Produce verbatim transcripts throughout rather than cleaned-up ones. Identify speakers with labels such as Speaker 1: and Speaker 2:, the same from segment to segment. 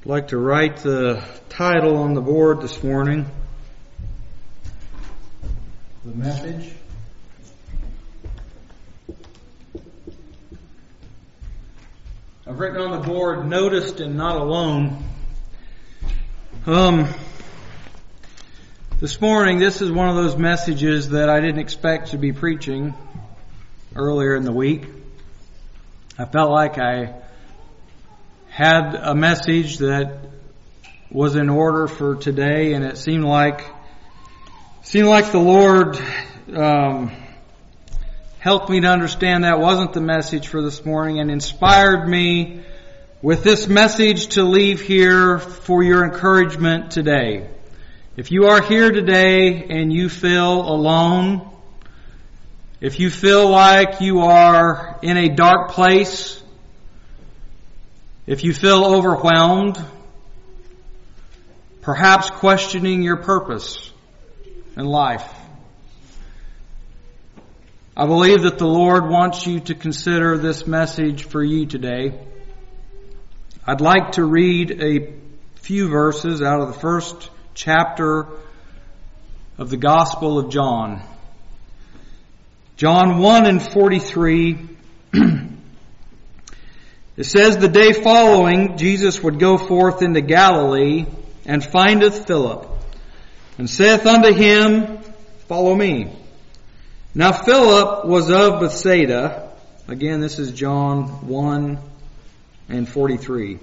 Speaker 1: I'd like to write the title on the board this morning. The message. I've written on the board, noticed and not alone. Um, this morning, this is one of those messages that I didn't expect to be preaching earlier in the week. I felt like I had a message that was in order for today, and it seemed like seemed like the Lord um, helped me to understand that wasn't the message for this morning, and inspired me with this message to leave here for your encouragement today. If you are here today and you feel alone, if you feel like you are in a dark place, if you feel overwhelmed, perhaps questioning your purpose in life, I believe that the Lord wants you to consider this message for you today. I'd like to read a few verses out of the first chapter of the Gospel of John. John one and forty-three. It says, the day following, Jesus would go forth into Galilee, and findeth Philip, and saith unto him, follow me. Now Philip was of Bethsaida. Again, this is John one and forty-three.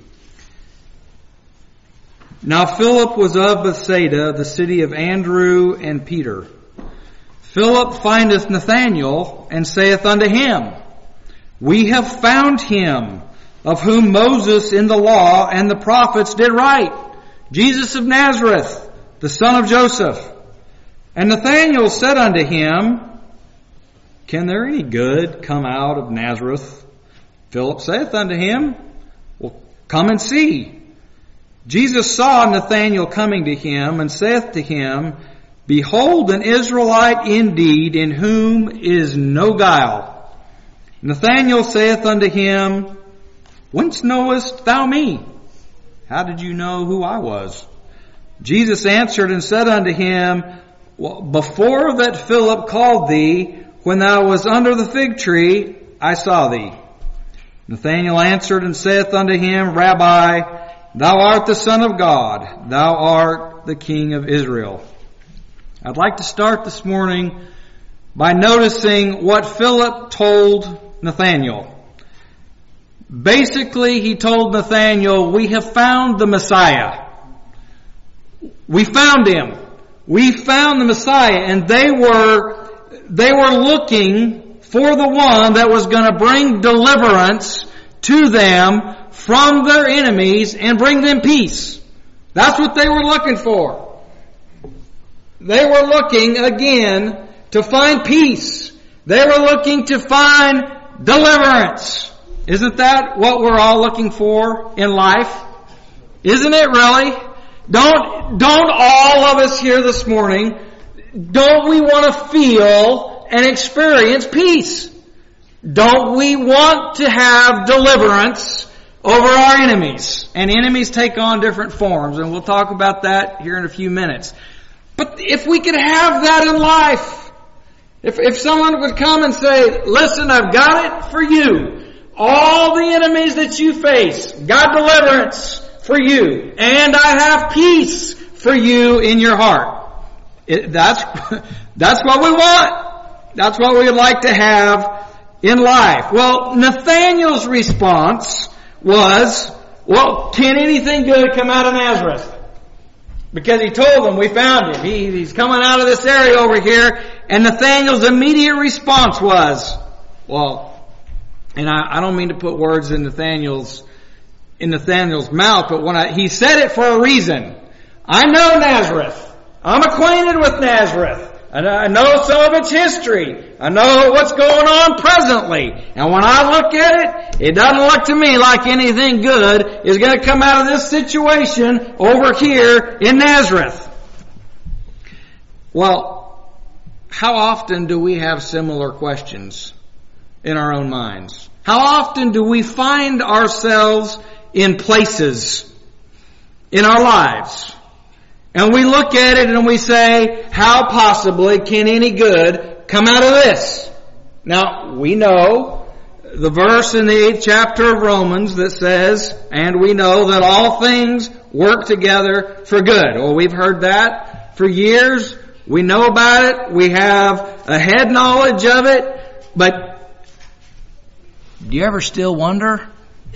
Speaker 1: Now Philip was of Bethsaida, the city of Andrew and Peter. Philip findeth Nathanael, and saith unto him, we have found him, of whom Moses in the law and the prophets did write, Jesus of Nazareth, the son of Joseph. And Nathanael said unto him, can there any good come out of Nazareth? Philip saith unto him, well, come and see. Jesus saw Nathanael coming to him, and saith to him, behold, an Israelite indeed, in whom is no guile. Nathanael saith unto him, whence knowest thou me? How did you know who I was? Jesus answered and said unto him, well, before that Philip called thee, when thou was under the fig tree, I saw thee. Nathanael answered and saith unto him, Rabbi, thou art the Son of God, thou art the King of Israel. I'd like to start this morning by noticing what Philip told Nathanael. Basically, he told Nathanael, we have found the Messiah. We found him. We found the Messiah. And they were, they were looking for the one that was going to bring deliverance to them from their enemies and bring them peace. That's what they were looking for. They were looking, again, to find peace. They were looking to find deliverance. Isn't that what we're all looking for in life? Isn't it really? Don't, don't all of us here this morning, don't we want to feel and experience peace? Don't we want to have deliverance over our enemies? And enemies take on different forms, and we'll talk about that here in a few minutes. But if we could have that in life, if, if someone would come and say, listen, I've got it for you. All the enemies that you face, God deliverance for you. And I have peace for you in your heart. It, that's, that's what we want. That's what we would like to have in life. Well, Nathanael's response was, well, can anything good come out of Nazareth? Because he told them, we found him. He, he's coming out of this area over here. And Nathanael's immediate response was, well, and I, I don't mean to put words in Nathanael's in Nathanael's mouth, but when I, he said it for a reason. I know Nazareth. I'm acquainted with Nazareth. And I know some of its history. I know what's going on presently. And when I look at it, it doesn't look to me like anything good is going to come out of this situation over here in Nazareth. Well, how often do we have similar questions in our own minds? How often do we find ourselves in places in our lives. And we look at it and we say, how possibly can any good come out of this? Now, we know the verse in the eighth chapter of Romans that says, and we know that all things work together for good. Well, we've heard that for years. We know about it. We have a head knowledge of it. But do you ever still wonder?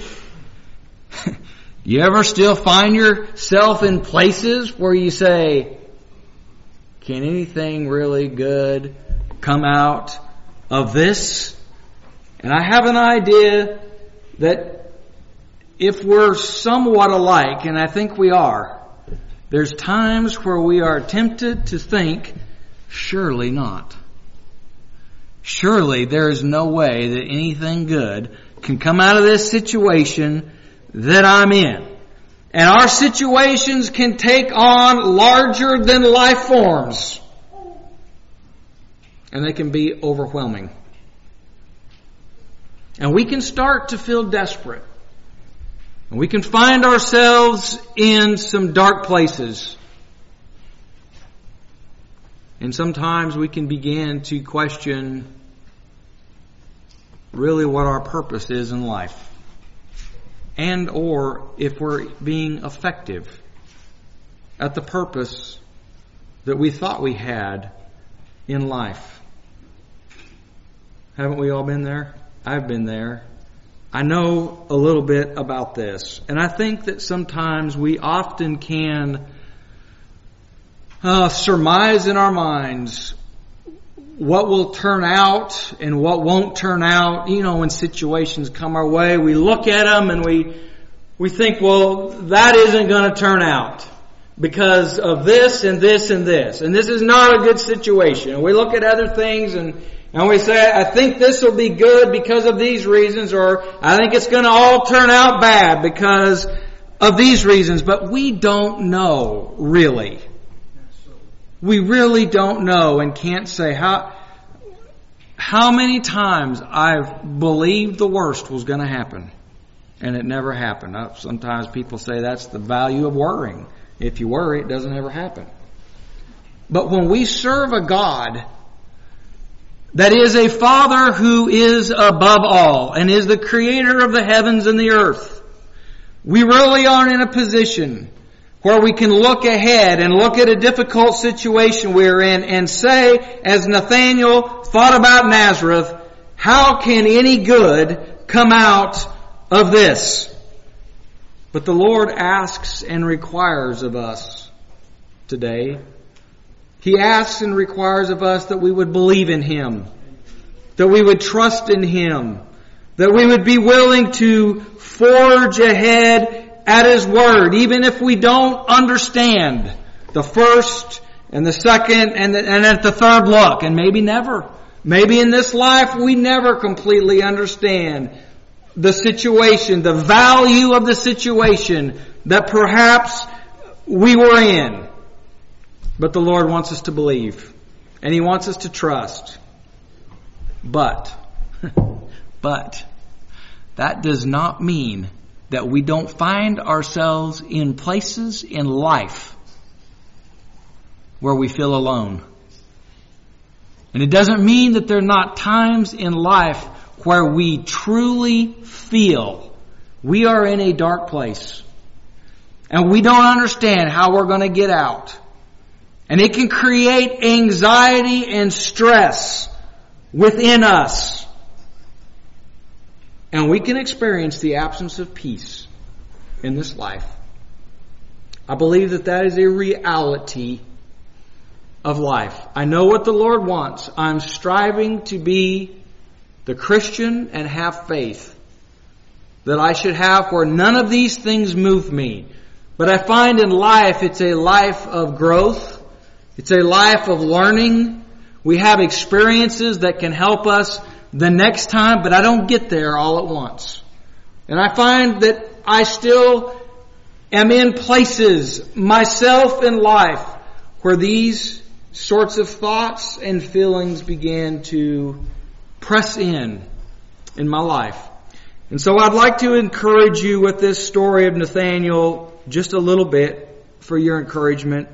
Speaker 1: You ever still find yourself in places where you say, can anything really good come out of this? And I have an idea that if we're somewhat alike, and I think we are, there's times where we are tempted to think, surely not. Surely there is no way that anything good can come out of this situation that I'm in. And our situations can take on larger than life forms. And they can be overwhelming. And we can start to feel desperate. And we can find ourselves in some dark places. And sometimes we can begin to question really what our purpose is in life. And or if we're being effective at the purpose that we thought we had in life. Haven't we all been there? I've been there. I know a little bit about this. And I think that sometimes we often can uh, surmise in our minds what will turn out and what won't turn out. You know, when situations come our way, we look at them and we we think, well, that isn't going to turn out because of this and this and this. And this is not a good situation. And we look at other things and, and we say, I think this will be good because of these reasons, or I think it's going to all turn out bad because of these reasons. But we don't know, really. We really don't know and can't say how how many times I've believed the worst was going to happen and it never happened. Sometimes people say that's the value of worrying. If you worry, it doesn't ever happen. But when we serve a God that is a Father who is above all and is the creator of the heavens and the earth, we really are in a position where we can look ahead and look at a difficult situation we're in and say, as Nathanael thought about Nazareth, how can any good come out of this? But the Lord asks and requires of us today. He asks and requires of us that we would believe in Him, that we would trust in Him, that we would be willing to forge ahead at His Word, even if we don't understand the first and the second and, the, and at the third look, and maybe never. Maybe in this life we never completely understand the situation, the value of the situation that perhaps we were in. But the Lord wants us to believe, and He wants us to trust. But, but, that does not mean that we don't find ourselves in places in life where we feel alone. And it doesn't mean that there are not times in life where we truly feel we are in a dark place and we don't understand how we're going to get out. And it can create anxiety and stress within us. And we can experience the absence of peace in this life. I believe that that is a reality of life. I know what the Lord wants. I'm striving to be the Christian and have faith that I should have where none of these things move me. But I find in life it's a life of growth. It's a life of learning. We have experiences that can help us the next time, but I don't get there all at once. And I find that I still am in places myself in life where these sorts of thoughts and feelings began to press in in my life. And so I'd like to encourage you with this story of Nathanael just a little bit for your encouragement.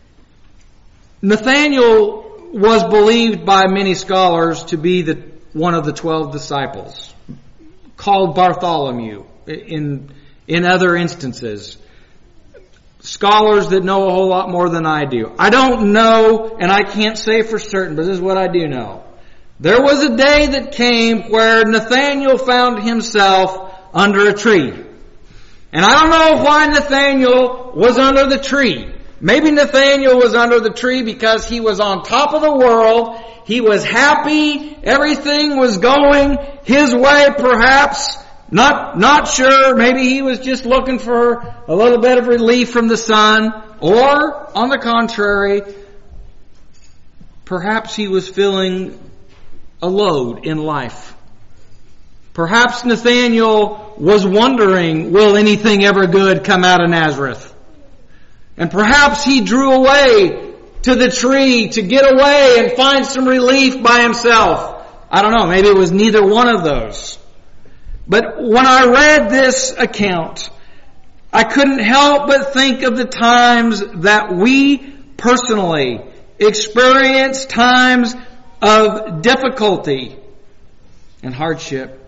Speaker 1: Nathanael was believed by many scholars to be the one of the twelve disciples, called Bartholomew in in other instances. Scholars that know a whole lot more than I do. I don't know, and I can't say for certain, but this is what I do know. There was a day that came where Nathanael found himself under a tree. And I don't know why Nathanael was under the tree. Maybe Nathanael was under the tree because he was on top of the world. He was happy. Everything was going his way, perhaps. Not, not sure. Maybe he was just looking for a little bit of relief from the sun. Or, on the contrary, perhaps he was feeling a load in life. Perhaps Nathanael was wondering, will anything ever good come out of Nazareth? And perhaps he drew away to the tree to get away and find some relief by himself. I don't know, maybe it was neither one of those. But when I read this account, I couldn't help but think of the times that we personally experience times of difficulty and hardship.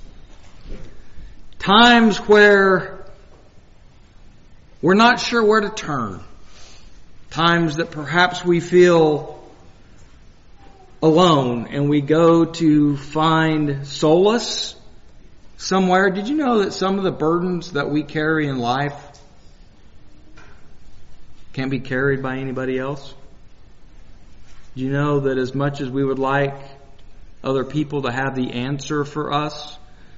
Speaker 1: Times where we're not sure where to turn. Times that perhaps we feel alone and we go to find solace somewhere. Did you know that some of the burdens that we carry in life can't be carried by anybody else? Do you know that as much as we would like other people to have the answer for us,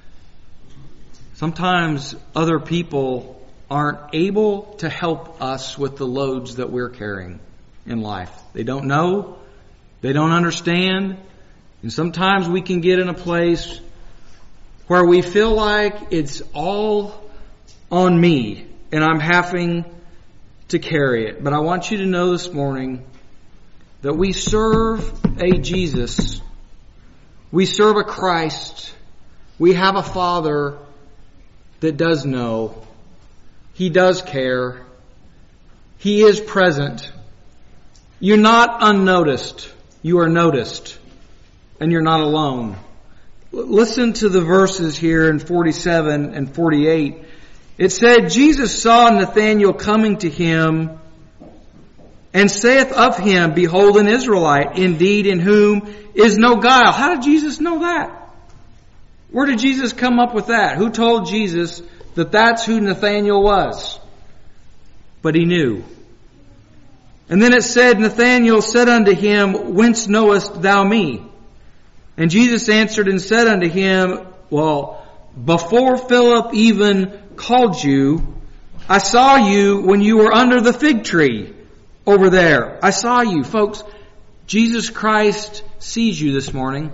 Speaker 1: sometimes other people aren't able to help us with the loads that we're carrying in life. They don't know. They don't understand. And sometimes we can get in a place where we feel like it's all on me and I'm having to carry it. But I want you to know this morning that we serve a Jesus. We serve a Christ. We have a Father that does know. He does care. He is present. You're not unnoticed. You are noticed. And you're not alone. Listen to the verses here in forty-seven and forty-eight. It said, Jesus saw Nathanael coming to him and saith of him, Behold an Israelite, indeed in whom is no guile. How did Jesus know that? Where did Jesus come up with that? Who told Jesus that that's who Nathanael was? But he knew. And then it said, Nathanael said unto him, Whence knowest thou me? And Jesus answered and said unto him, Well, before Philip even called you, I saw you when you were under the fig tree over there. I saw you. Folks, Jesus Christ sees you this morning.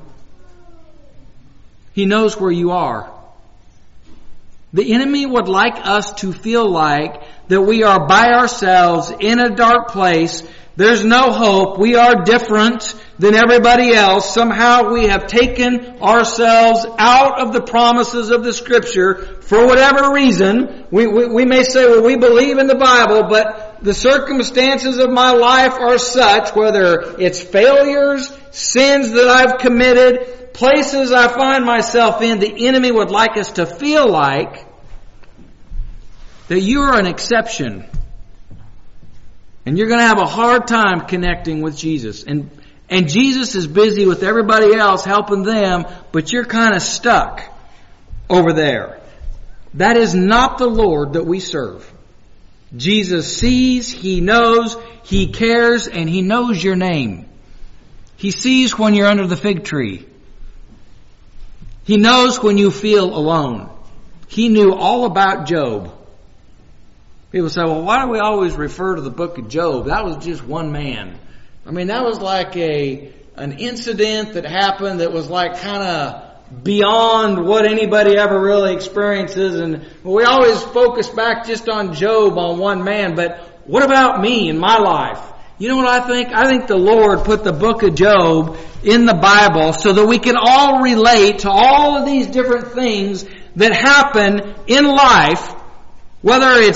Speaker 1: He knows where you are. The enemy would like us to feel like that we are by ourselves in a dark place. There's no hope. We are different than everybody else. Somehow we have taken ourselves out of the promises of the Scripture for whatever reason. We, we, we may say, well, we believe in the Bible, but the circumstances of my life are such, whether it's failures, sins that I've committed, places I find myself in, the enemy would like us to feel like that you're an exception. And you're going to have a hard time connecting with Jesus. And and Jesus is busy with everybody else helping them, but you're kind of stuck over there. That is not the Lord that we serve. Jesus sees, He knows, He cares, and He knows your name. He sees when you're under the fig tree. He knows when you feel alone. He knew all about Job. People say, well, why do we always refer to the book of Job? That was just one man. I mean, that was like a an incident that happened that was like kind of beyond what anybody ever really experiences. And we always focus back just on Job, on one man. But what about me in my life? You know what I think? I think the Lord put the book of Job in the Bible so that we can all relate to all of these different things that happen in life, whether it's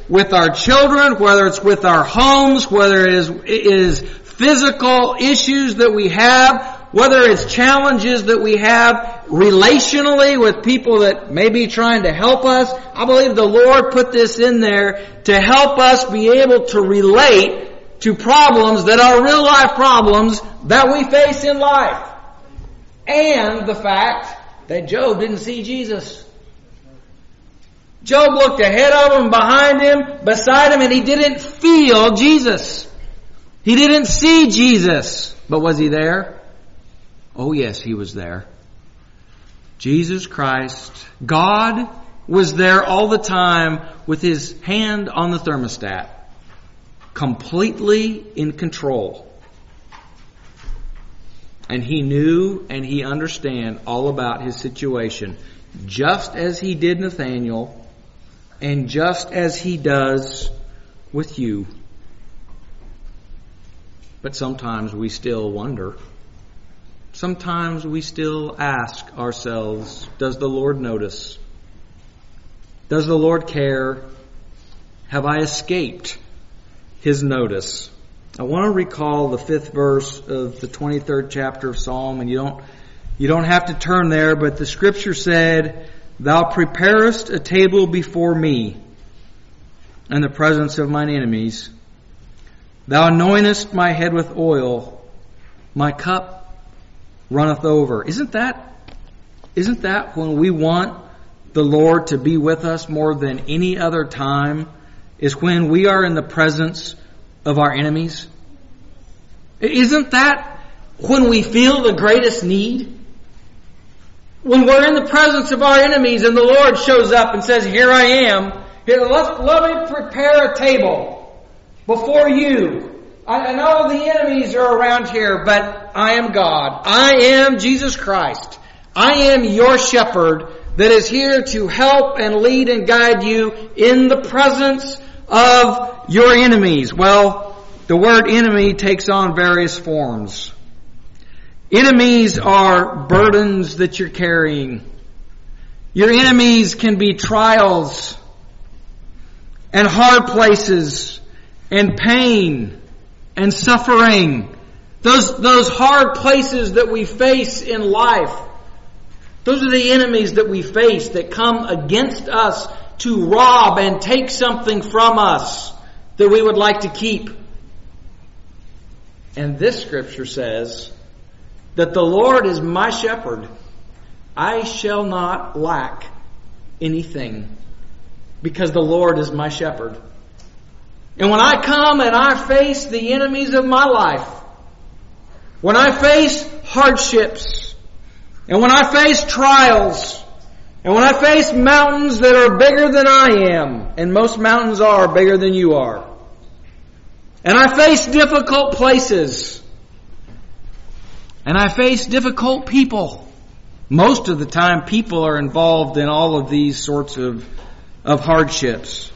Speaker 1: with our children, whether it's with our homes, whether it is, it is physical issues that we have, whether it's challenges that we have relationally with people that may be trying to help us. I believe the Lord put this in there to help us be able to relate to problems that are real life problems that we face in life. And the fact that Job didn't see Jesus. Job looked ahead of him, behind him, beside him, and he didn't feel Jesus. He didn't see Jesus. But was he there? Oh yes, he was there. Jesus Christ, God, was there all the time with His hand on the thermostat, completely in control. And He knew and He understood all about his situation, just as He did Nathanael, and just as He does with you. But sometimes we still wonder. Sometimes we still ask ourselves, does the Lord notice? Does the Lord care? Have I escaped His notice? I want to recall the fifth verse of the twenty-third chapter of Psalm, and you don't, you don't have to turn there, but the Scripture said, Thou preparest a table before me in the presence of mine enemies. Thou anointest my head with oil, my cup runneth over. Isn't that, isn't that when we want the Lord to be with us more than any other time, is when we are in the presence of our enemies? Isn't that when we feel the greatest need? When we're in the presence of our enemies and the Lord shows up and says, Here I am. Here, let, let me prepare a table before you. I, I know the enemies are around here, but I am God. I am Jesus Christ. I am your shepherd that is here to help and lead and guide you in the presence of your enemies. Well, the word enemy takes on various forms. Enemies are burdens that you're carrying. Your enemies can be trials and hard places and pain and suffering. Those, those hard places that we face in life. Those are the enemies that we face that come against us to rob and take something from us that we would like to keep. And this Scripture says that the Lord is my shepherd. I shall not lack anything, because the Lord is my shepherd. And when I come and I face the enemies of my life, when I face hardships, and when I face trials, and when I face mountains that are bigger than I am, and most mountains are bigger than you are, and I face difficult places, and I face difficult people. Most of the time people are involved in all of these sorts of, of hardships.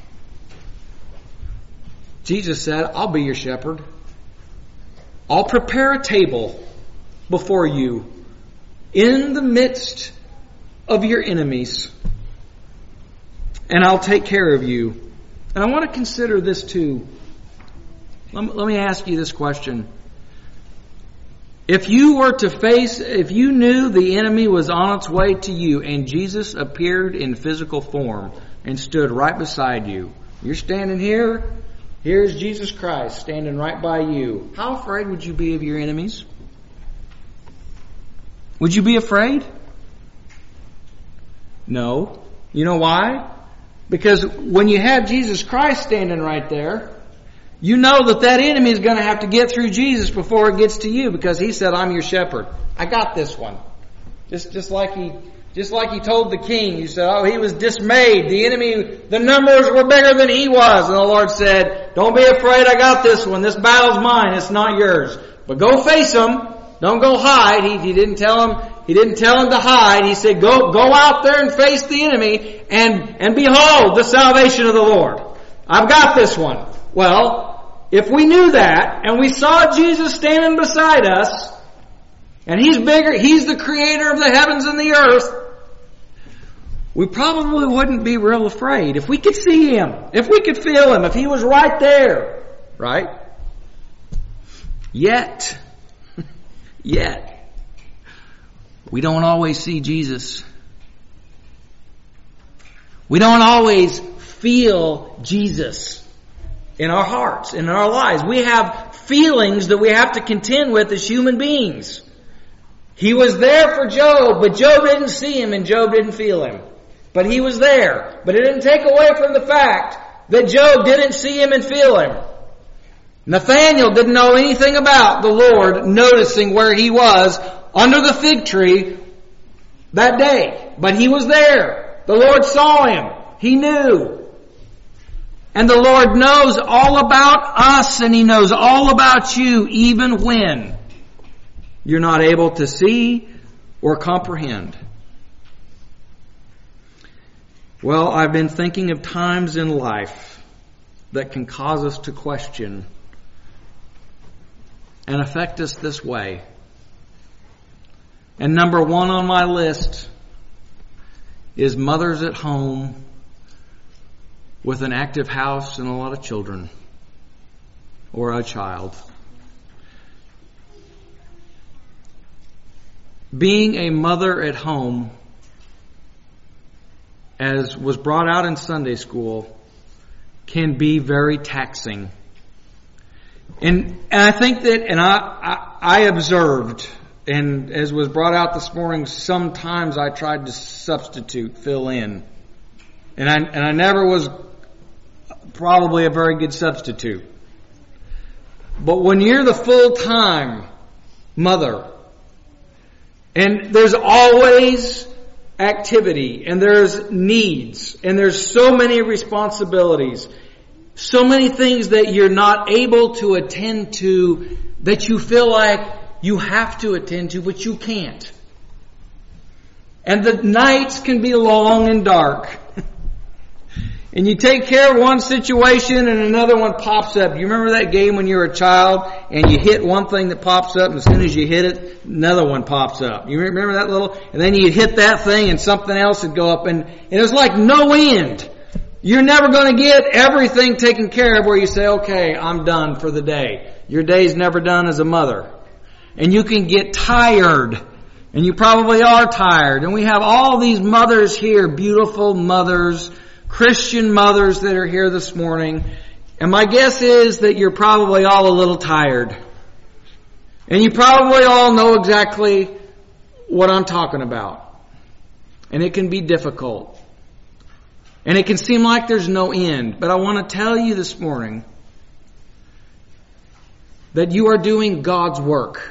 Speaker 1: Jesus said, I'll be your shepherd. I'll prepare a table before you in the midst of your enemies. And I'll take care of you. And I want to consider this too. Let me ask you this question. If you were to face, if you knew the enemy was on its way to you and Jesus appeared in physical form and stood right beside you, you're standing here, here's Jesus Christ standing right by you, how afraid would you be of your enemies? Would you be afraid? No. You know why? Because when you have Jesus Christ standing right there, you know that that enemy is going to have to get through Jesus before it gets to you, because He said, I'm your shepherd. I got this one. Just, just like He, just like He told the king. He said, oh, he was dismayed. The enemy, the numbers were bigger than he was. And the Lord said, don't be afraid. I got this one. This battle's mine. It's not yours. But go face him. Don't go hide. He, he didn't tell him, he didn't tell him to hide. He said, go, go out there and face the enemy and, and behold the salvation of the Lord. I've got this one. Well, if we knew that and we saw Jesus standing beside us, and He's bigger, He's the creator of the heavens and the earth, we probably wouldn't be real afraid. If we could see Him, if we could feel Him, if He was right there, right? Yet, yet, we don't always see Jesus. We don't always feel Jesus in our hearts, in our lives. We have feelings that we have to contend with as human beings. He was there for Job, but Job didn't see Him and Job didn't feel Him. But He was there. But it didn't take away from the fact that Job didn't see Him and feel Him. Nathanael didn't know anything about the Lord noticing where he was under the fig tree that day. But he was there. The Lord saw him. He knew. And the Lord knows all about us, and He knows all about you, even when you're not able to see or comprehend. Well, I've been thinking of times in life that can cause us to question and affect us this way. And number one on my list is mothers at home with an active house and a lot of children, or a child. Being a mother at home, as was brought out in Sunday school, can be very taxing. And, and I think that, and I, I, I observed, and as was brought out this morning, sometimes I tried to substitute, fill in. And I, and I never was probably a very good substitute. But when you're the full-time mother, and there's always activity, and there's needs, and there's so many responsibilities, so many things that you're not able to attend to, that you feel like you have to attend to, but you can't. And the nights can be long and dark. And you take care of one situation and another one pops up. You remember that game when you were a child and you hit one thing that pops up, and as soon as you hit it, another one pops up. You remember that little, and then you'd hit that thing and something else would go up, and, and it was like no end. You're never going to get everything taken care of where you say, okay, I'm done for the day. Your day's never done as a mother. And you can get tired. And you probably are tired. And we have all these mothers here, beautiful mothers, Christian mothers that are here this morning. And my guess is that you're probably all a little tired. And you probably all know exactly what I'm talking about. And it can be difficult. And it can seem like there's no end. But I want to tell you this morning that you are doing God's work.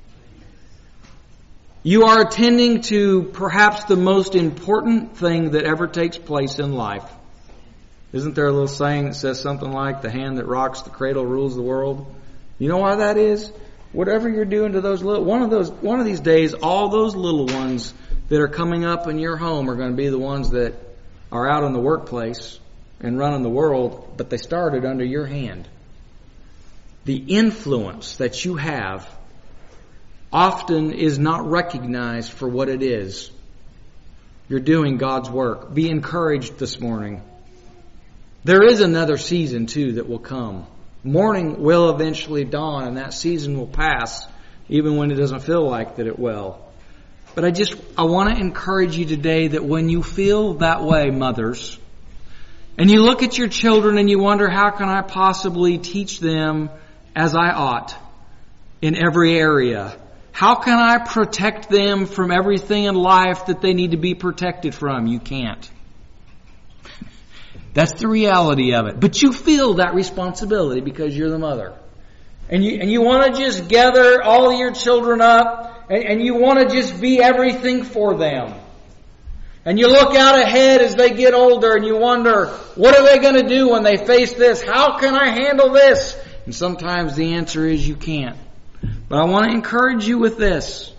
Speaker 1: You are attending to perhaps the most important thing that ever takes place in life. Isn't there a little saying that says something like, the hand that rocks the cradle rules the world? You know why that is? Whatever you're doing to those little, one of those, one of these days, all those little ones that are coming up in your home are going to be the ones that are out in the workplace and running the world, but they started under your hand. The influence that you have often is not recognized for what it is. You're doing God's work. Be encouraged this morning. There is another season too that will come. Morning will eventually dawn, and that season will pass, even when it doesn't feel like that it will. But I just, I want to encourage you today that when you feel that way, mothers, and you look at your children and you wonder, how can I possibly teach them as I ought in every area? How can I protect them from everything in life that they need to be protected from? You can't. That's the reality of it. But you feel that responsibility because you're the mother. And you, and you want to just gather all your children up, and, and you want to just be everything for them. And you look out ahead as they get older and you wonder, what are they going to do when they face this? How can I handle this? And sometimes the answer is you can't. But I want to encourage you with this.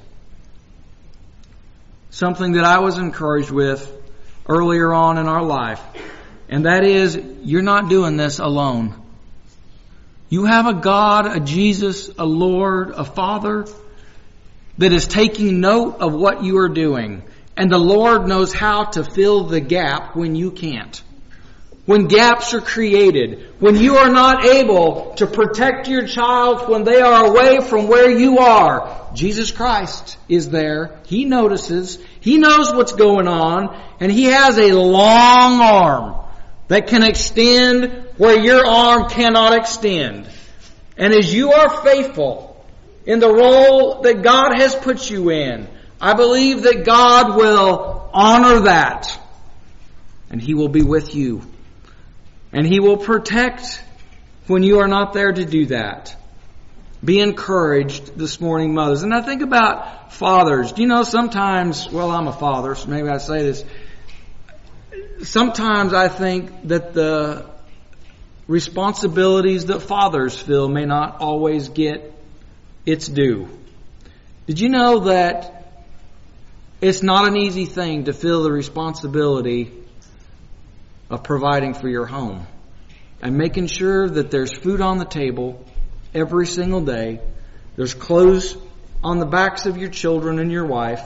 Speaker 1: Something that I was encouraged with earlier on in our life. And that is, you're not doing this alone. You have a God, a Jesus, a Lord, a Father that is taking note of what you are doing. And the Lord knows how to fill the gap when you can't. When gaps are created, when you are not able to protect your child when they are away from where you are, Jesus Christ is there. He notices. He knows what's going on. And He has a long arm that can extend where your arm cannot extend. And as you are faithful in the role that God has put you in, I believe that God will honor that. And He will be with you. And He will protect when you are not there to do that. Be encouraged this morning, mothers. And I think about fathers. Do you know sometimes, well, I'm a father, so maybe I say this. Sometimes I think that the responsibilities that fathers feel may not always get its due. Did you know that it's not an easy thing to feel the responsibility of providing for your home and making sure that there's food on the table every single day, there's clothes on the backs of your children and your wife,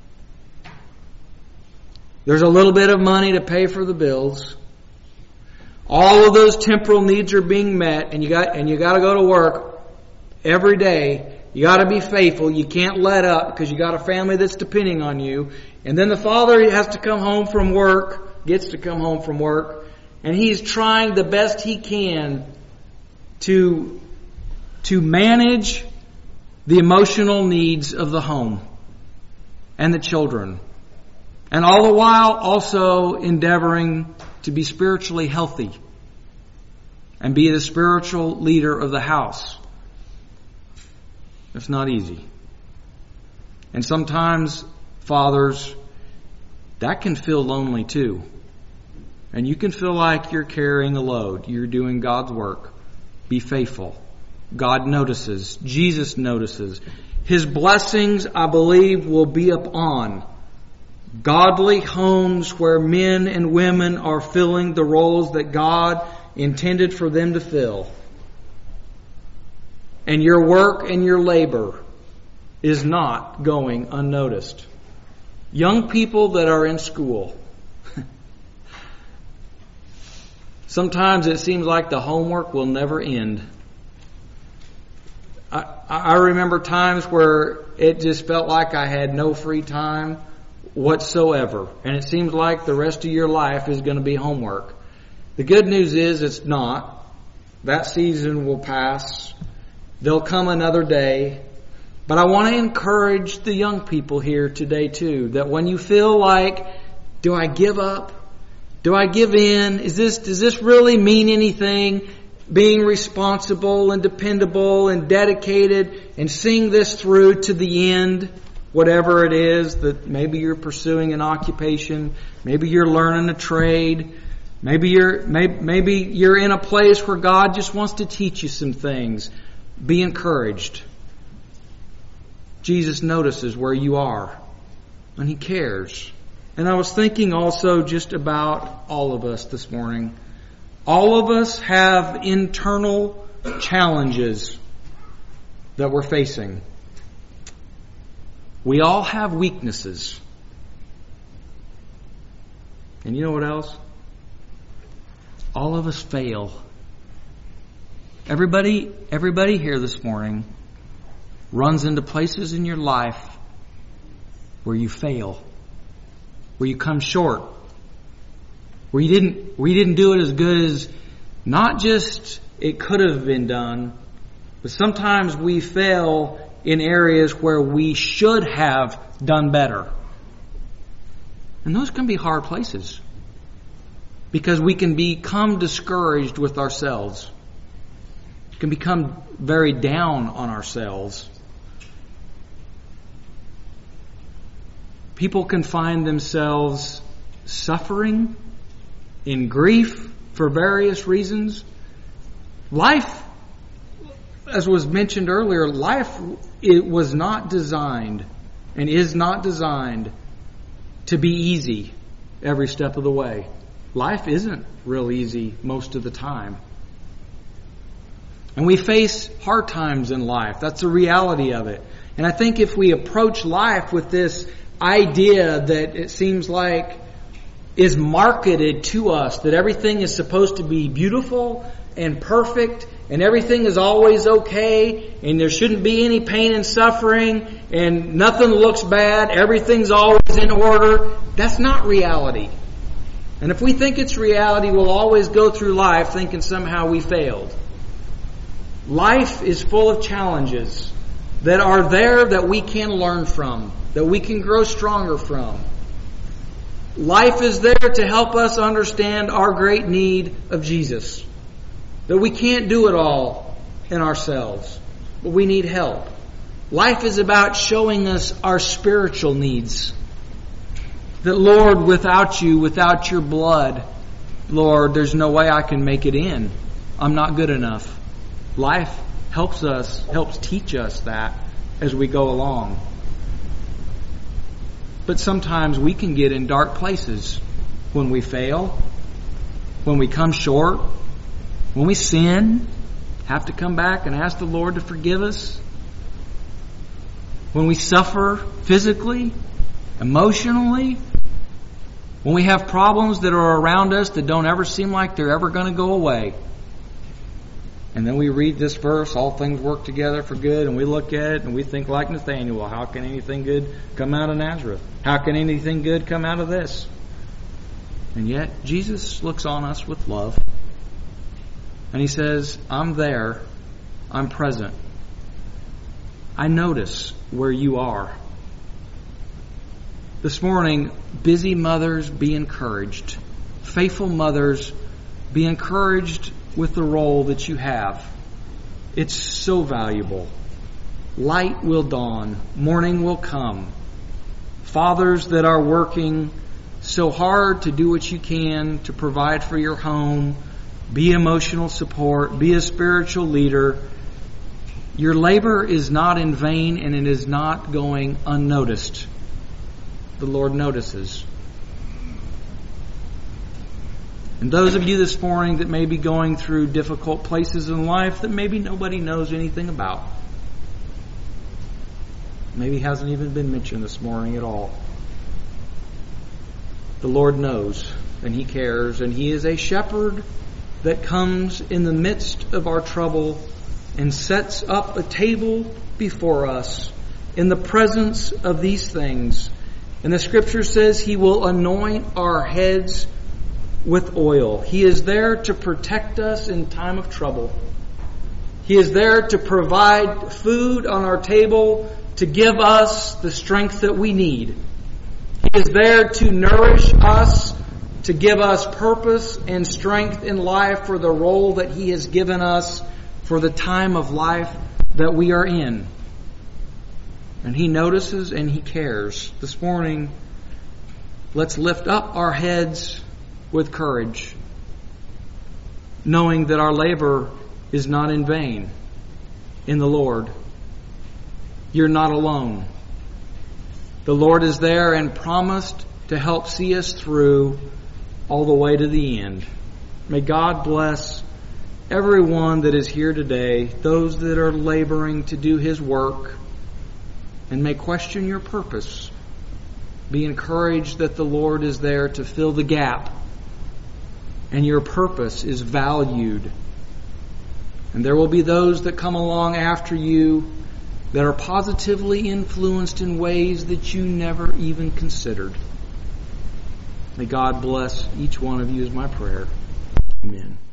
Speaker 1: there's a little bit of money to pay for the bills, all of those temporal needs are being met, and you got and you got to go to work every day. You got to be faithful. You can't let up because you got a family that's depending on you. And then the father has to come home from work, gets to come home from work, and he's trying the best he can to, to manage the emotional needs of the home and the children. And all the while also endeavoring to be spiritually healthy and be the spiritual leader of the house. It's not easy. And sometimes, fathers, that can feel lonely too. And you can feel like you're carrying a load. You're doing God's work. Be faithful. God notices. Jesus notices. His blessings, I believe, will be upon godly homes where men and women are filling the roles that God intended for them to fill. And your work and your labor is not going unnoticed. Young people that are in school, sometimes it seems like the homework will never end. I, I remember times where it just felt like I had no free time whatsoever. And it seems like the rest of your life is going to be homework. The good news is it's not. That season will pass. There'll come another day. But I want to encourage the young people here today too, that when you feel like, do I give up? Do I give in? Is this, does this really mean anything? Being responsible and dependable and dedicated and seeing this through to the end, whatever it is that maybe you're pursuing an occupation, maybe you're learning a trade, maybe you're, maybe, maybe you're in a place where God just wants to teach you some things. Be encouraged. Jesus notices where you are, and He cares. And I was thinking also just about all of us this morning. All of us have internal challenges that we're facing. We all have weaknesses. And you know what else? All of us fail. Everybody, everybody here this morning runs into places in your life where you fail, where you come short, where you didn't, where you didn't do it as good as not just it could have been done, but sometimes we fail in areas where we should have done better. And those can be hard places because we can become discouraged with ourselves. Can become very down on ourselves. People can find themselves suffering in grief for various reasons. Life, as was mentioned earlier, life it was not designed and is not designed to be easy every step of the way. Life isn't real easy most of the time. And we face hard times in life. That's the reality of it. And I think if we approach life with this idea that it seems like is marketed to us, that everything is supposed to be beautiful and perfect, and everything is always okay, and there shouldn't be any pain and suffering, and nothing looks bad, everything's always in order. That's not reality. And if we think it's reality, we'll always go through life thinking somehow we failed. Life is full of challenges that are there that we can learn from, that we can grow stronger from. Life is there to help us understand our great need of Jesus. That we can't do it all in ourselves, but we need help. Life is about showing us our spiritual needs. That, Lord, without you, without your blood, Lord, there's no way I can make it in. I'm not good enough. Life helps us, helps teach us that as we go along. But sometimes we can get in dark places when we fail, when we come short, when we sin, have to come back and ask the Lord to forgive us. When we suffer physically, emotionally, when we have problems that are around us that don't ever seem like they're ever going to go away. And then we read this verse, all things work together for good, and we look at it and we think like Nathaniel, how can anything good come out of Nazareth? How can anything good come out of this? And yet Jesus looks on us with love. And He says, I'm there. I'm present. I notice where you are. This morning, busy mothers, be encouraged. Faithful mothers, be encouraged with the role that you have. It's so valuable. Light will dawn. Morning will come. Fathers that are working so hard to do what you can to provide for your home, be emotional support, be a spiritual leader. Your labor is not in vain, and it is not going unnoticed. The Lord notices. And those of you this morning that may be going through difficult places in life that maybe nobody knows anything about, maybe hasn't even been mentioned this morning at all, the Lord knows, and He cares, and He is a shepherd that comes in the midst of our trouble and sets up a table before us in the presence of these things. And the Scripture says He will anoint our heads with oil. He is there to protect us in time of trouble. He is there to provide food on our table, to give us the strength that we need. He is there to nourish us, to give us purpose and strength in life for the role that He has given us for the time of life that we are in. And He notices and He cares. This morning, let's lift up our heads with courage, knowing that our labor is not in vain in the Lord. You're not alone. The Lord is there and promised to help see us through all the way to the end. May God bless everyone that is here today, those that are laboring to do His work, and may question your purpose. Be encouraged that the Lord is there to fill the gap, and your purpose is valued. And there will be those that come along after you that are positively influenced in ways that you never even considered. May God bless each one of you is my prayer. Amen.